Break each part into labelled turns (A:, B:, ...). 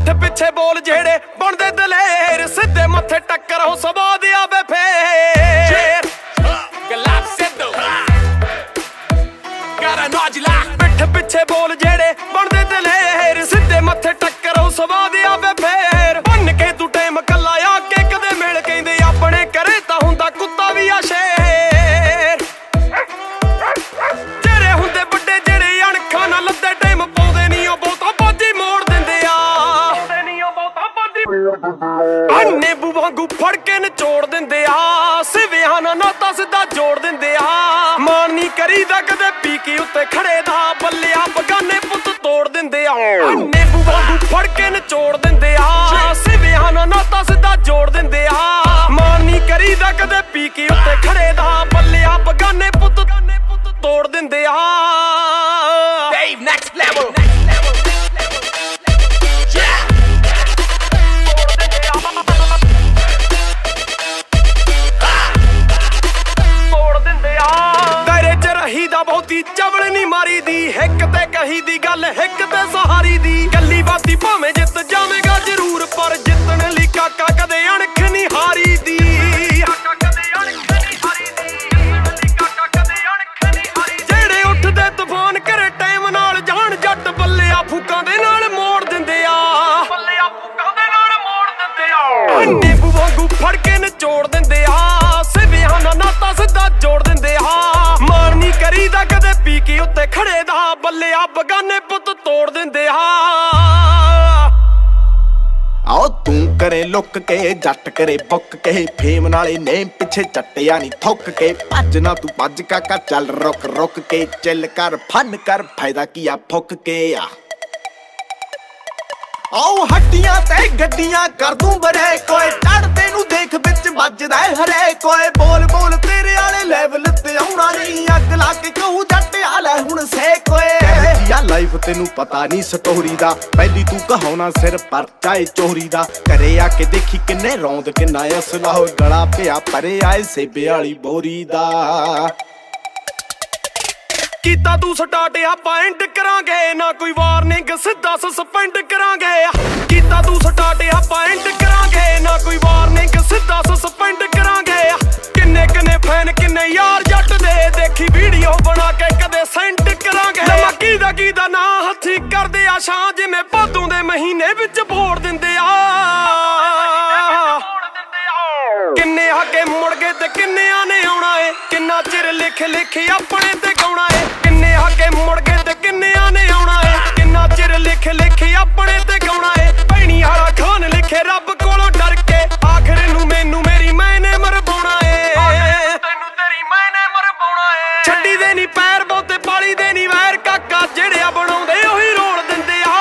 A: ਪਿੱਠ ਪਿੱਛੇ ਬੋਲ ਜਿਹੜੇ ਬਣਦੇ ਦਲੇਰ ਸਿੱਧੇ ਮੱਥੇ ਟੱਕਰ ਹੋ ਸਵਾਦ ਆਵੇ ਫੇਰ ਗਲਾਕਸੇਦੋ ਗਾਰਾ ਨੌਜਲਾ ਪਿੱਠ ਪਿੱਛੇ ਬੋਲ ਜਿਹੜੇ ਬਣਦੇ ਦਲੇਰ ਸਿੱਧੇ ਮੱਥੇ ਟੱਕਰ ਹੋ ਸਵਾਦ ਆਵੇ ਫੇਰ ਬੰਨ ਕੇ ਤੂੰ ਟਾਈਮ ਕੱਲਾ ਆ ਕੇ ਕਦੇ ਮਿਲ ਕਹਿੰਦੇ ਆਪਣੇ ਕਰੇ ਤਾਂ ਹੁੰਦਾ ਕੁੱਤਾ ਵੀ ਆ ਸ਼ੇਰ ਜਿਹੜੇ ਹੁੰਦੇ ਵੱਡੇ ਜਿਹੜੇ ਅਣਖਾਂ ਨਾਲ ਲੱਦੇ ਟਾਈਮ ਪਾਉਂਦੇ ਨਹੀਂ ਉਹ ਬਹੁਤਾ ਬਾਜੀ ਮੋੜ ਦਿੰਦੇ ਆ ਅੰਨੇ ਵਾਂਗੂ ਫੜ ਕੇ ਨਿਚੋੜ ਦਿੰਦੇ ਆ ਸਿਵਿਆਂ ਨਾਲ ਨਾਤਾ ਸਿੱਧਾ ਜੋੜ ਦਿੰਦੇ ਆ ਮਾਣ ਨਹੀਂ ਕਰੀਦਾ ਕਦੇ ਪੀਕੀ ਉੱਤੇ ਖੜੇ ਦਾ ਬੱਲਿਆ ਬਗਾਨੇ ਪੁੱਤ ਤੋੜ ਦਿੰਦੇ ਆ ਅੰਨੇ ਵਾਂਗੂ ਫੜ ਕੇ ਨਿਚੋੜ ਦਿੰਦੇ ਆ ਸਿਵਿਆਂ ਨਾਲ ਨਾਤਾ ਸਿੱਧਾ ਜੋੜ ਦਿੰਦੇ ਆ ਮਾਣ ਨਹੀਂ ਕਰੀਦਾ ਕਦੇ ਪੀਕੀ ਉੱਤੇ ਖੜੇ ਦਾ ਬੱਲਿਆ ਬਗਾਨੇ ਪੁੱਤ ਤੋੜ ਦਿੰਦੇ ਆ Dave next level ਦਾ ਬਹੁਤੀ ਚਵਲ ਨਹੀਂ ਮਾਰੀ ਦੀ ਹਿੱਕ ਤੇ ਕਹੀ ਦੀ ਗੱਲ ਹਿੱਕ ਤੇ ਸਹਾਰੀ ਦੀ ਗੱਲੀ ਬਾਤੀ ਭਾਵੇਂ ਜਿੱਤ ਜਾਵੇਂਗਾ ਜ਼ਰੂਰ ਪਰ ਜਿੱਤਣ ਲਈ ਕਾਕਾ ਕਦੇ ਅਣਖ ਨਹੀਂ ਹਾਰੀ ਦੀ ਜਿਹੜੇ ਉੱਠਦੇ ਤੂਫਾਨ ਕਰੇ ਟਾਈਮ ਨਾਲ ਜਾਣ ਜੱਟ ਬੱਲਿਆ ਫੂਕਾਂ ਦੇ ਨਾਲ ਮੋੜ ਦਿੰਦੇ ਆ ਅੰਨੇ ਵਾਂਗੂ ਫੜ ਕੇ ਨਿਚੋੜ ਦਿੰਦੇ ਆ ਸਿਵਿਆਂ ਨਾਲ ਨਾਤਾ ਸਿੱਧਾ ਜੋੜ ਦਿੰਦੇ ਆ ਮਾਣ ਨਹੀਂ ਕਰੀਦਾ ਕਦੇ ਪੀਕੀ ਉੱਤੇ ਖੜੇ ਦਾ ਬੱਲਿਆ ਬਗਾਨੇ ਪੁੱਤ ਤੋੜ ਦਿੰਦੇ ਆ
B: ਆਓ ਤੂੰ ਕਰੇ ਲੁੱਕ ਕੇ ਜੱਟ ਕਰੇ ਬੁੱਕ ਕੇ ਫੇਮ ਨਾਲੇ ਨੇਮ ਪਿੱਛੇ ਚੱਟਿਆ ਨਹੀਂ ਥੁੱਕ ਕੇ ਭੱਜ ਨਾ ਤੂੰ ਭੱਜ ਕਾਕਾ ਚੱਲ ਰੁਕ ਰੁਕ ਕੇ ਚੱਲ ਕਰ ਫਨ ਕਰ ਫਾਇਦਾ ਕੀ ਆ ਫੁੱਕ ਕੇ ਆ ਆਓ ਹੱਡੀਆਂ ਤੇ ਗੱਡੀਆਂ ਕਰ ਦੂੰ ਬਰੇ ਕੋਈ ਚੜਦੇ ਨੂੰ ਦੇਖ ਵਿੱਚ ਵੱਜਦਾ ਹਰੇ ਕੋਈ ਬੋਲ ਬੋਲ ਤੇਰੇ ਵਾਲੇ ਲੈਵਲ ਤੇ ਆਉਣਾ ਨਹੀਂ ਅੱਗ ਲਾ ਕੇ ਕਹੂ ਜੱਟ ਆਲੇ ਹੁਣ ਸੇ ਕੋਏ ਯਾ ਲਾਈਫ ਤੈਨੂੰ ਪਤਾ ਨਹੀਂ ਸਟੋਰੀ ਦਾ ਪਹਿਲੀ ਤੂੰ ਕਹਾਉਣਾ ਸਿਰ ਪਰ ਚਾਏ ਚੋਰੀ ਦਾ ਘਰੇ ਆ ਕੇ ਦੇਖੀ ਕਿੰਨੇ ਰੌਂਦ ਕਿੰਨਾ ਅਸਲਾ ਹੋ ਗਲਾ ਪਿਆ ਪਰੇ ਆਏ ਸੇਬੇ ਵਾਲੀ ਬੋਰੀ ਦਾ
A: ਕੀਤਾ ਤੂੰ ਸਟਾਰਟ ਆਪਾਂ ਐਂਡ ਕਰਾਂਗੇ ਨਾ ਕੋਈ ਵਾਰਨਿੰਗ ਸਿੱਧਾ ਸਸਪੈਂਡ ਕਰਾਂਗੇ ਕੀਤਾ ਤੂੰ ਸਟਾਰਟ ਆਪਾਂ ਐਂਡ ਕਰਾਂਗੇ ਨਾ ਕੋਈ ਵਾਰਨਿੰਗ ਸਿੱਧਾ ਸਸਪੈਂਡ ਕਰਾਂਗੇ ਕਿੰਨੇ ਫੈਨ ਕਿੰਨੇ ਯਾਰ ਜੱਟ ਦੇ ਦੇਖੀ ਵੀਡੀਓ ਬਣਾ ਕੇ ਕਦੇ ਸੈਂਡ ਕਰਾਂਗੇ ਲਮਾ ਕੀਦਾ ਨਾ ਹੱਥੀ ਕਰਦੇ ਆ ਸ਼ਾਂ ਜਿਵੇਂ ਭਾਦੋਂ ਦੇ ਮਹੀਨੇ ਵਿੱਚ ਬੋੜ ਦਿੰਦੇ ਆ ਕਿੰਨੇ ਹਾਕੇ ਮੁੜ ਗਏ ਤੇ ਕਿੰਨਿਆਂ ਨੇ ਆਉਣਾ ਏ ਕਿੰਨਾ ਚਿਰ ਲਿਖ ਆਪਣੇ ਤੇ ਗਾਉਣਾ ਏ ਕਿੰਨੇ ਹਾਕੇ ਮੁੜ ਗਏ ਤੇ ਕਿੰਨਿਆਂ ਨੇ ਆਉਣਾ ਏ ਕਿੰਨਾ ਚਿਰ ਲਿਖ ਆਪਣੇ ਤੇ ਗਾਉਣਾ ਏ ਭੈਣੀ ਵਾਲਾ ਖਾਨ ਲਿਖੇ ਰੱਬ ਕੋਲੋਂ ਡਰ ਕੇ ਆਖਰ ਨੂੰ ਮੈਨੂੰ ਮੇਰੀ ਮੈਨੇ ਮਰਵਾਉਣਾ ਏ ਤੈਨੂੰ ਤੇਰੀ ਮੈਨੇ ਮਰਵਾਉਣਾ ਏ ਛੱਡੀ ਦੇ ਨਹੀਂ ਪੈਰ ਬਹੁਤੇ ਪਾਲੀ ਦੇ ਨਹੀਂ ਵੈਰ ਕਾਕਾ ਜਿਹੜਿਆ ਬਣਾਉਂਦੇ ਉਹੀ ਰੋਲ ਦਿੰਦੇ ਆ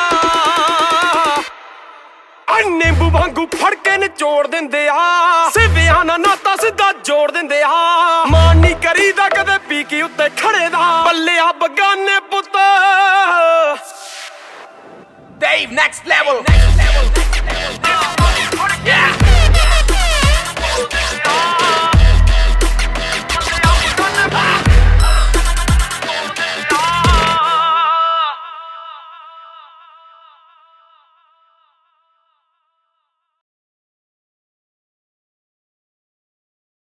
A: ਅੰਨੇ ਵਾਂਗੂ ਫੜ ਕੇ ਨਿਚੋੜ ਦਿੰਦੇ ਆ ਸਿਵਿਆਂ ਨਾਲ ਨਾਤਾ ਸਿੱਧਾ ਜੋੜ ਦਿੰਦੇ ਆ ਮਾਣ ਨਹੀਂ ਕਰੀਦਾ ਕਦੇ ਪੀਕੀ ਉੱਤੇ ਖੜੇ ਦਾ ਬੱਲਿਆ ਬਗਾਨੇ ਪੁੱਤ Dave next level